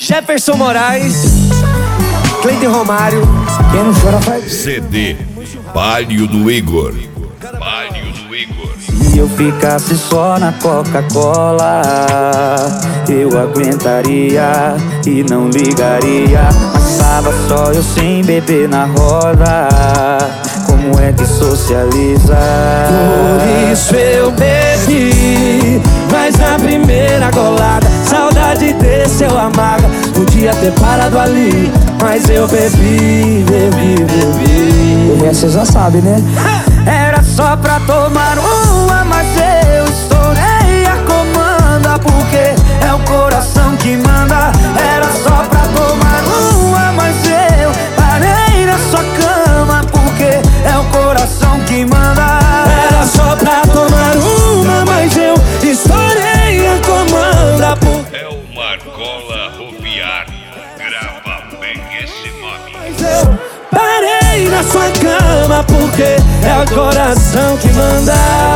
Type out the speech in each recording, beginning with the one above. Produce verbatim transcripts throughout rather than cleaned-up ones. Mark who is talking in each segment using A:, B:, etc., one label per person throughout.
A: Jefferson Moraes, Cleiton Romário.
B: Quem não chora faz.
C: C D Palio do Igor. Palio do Igor.
B: Se eu ficasse só na Coca-Cola, eu aguentaria e não ligaria. Mas tava só eu sem beber na roda. Como é que socializa?
A: Por isso eu bebi, mas na primeira golada saudade desceu amarga. Podia ter parado ali, mas eu bebi, bebi, bebi.
B: O resto você já sabe, né?
A: Era só pra tomar uma, mas eu estourei a comanda, porque é o coração que manda. Era só pra tomar uma, mas eu parei na sua cama, porque é o coração que manda. Era só pra tomar uma, mas eu estourei a comanda, porque
C: é o Marcola Ropiar. Grava bem esse nome.
A: mas eu parei na sua cama, porque é o coração que manda.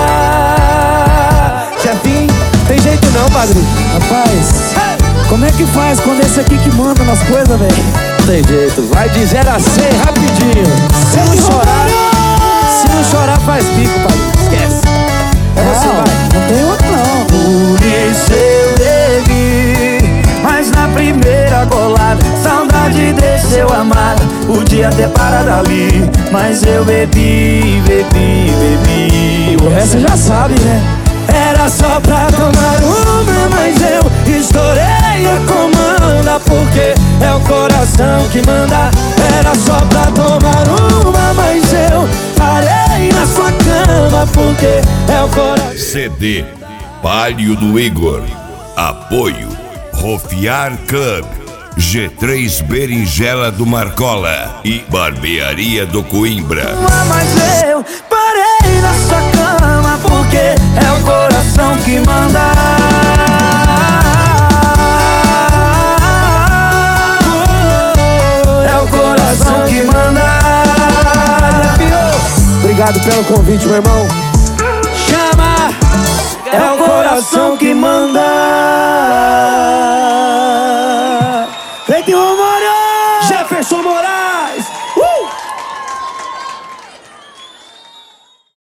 A: Chefinho, tem jeito não, padre.
B: Rapaz, como é que faz quando esse aqui que manda nas coisas, velho?
A: Não tem jeito, vai de zero a cem rapidinho. Se não chorar, se não chorar faz bico, padre. Esquece. É você,
B: Não,
A: vai.
B: não tem outro não.
A: Por isso eu bebi, mas na primeira golada saudade desceu amada. Podia ter parado ali, mas eu bebi, bebi, bebi.
B: O resto você já sabe, né?
A: Era só pra tomar uma, mas eu estourei a comanda, porque é o coração que manda. Era só pra tomar uma, mas eu parei na sua cama, porque é o coração.
C: C D Palio do Igor. Apoio Rofiar Club, G três Berinjela do Marcola e Barbearia do Coimbra.
A: Mas eu parei na sua cama, porque é o coração que manda. É o coração que manda.
B: Obrigado pelo convite, meu irmão.
A: Chama, é o coração que manda. Cleiton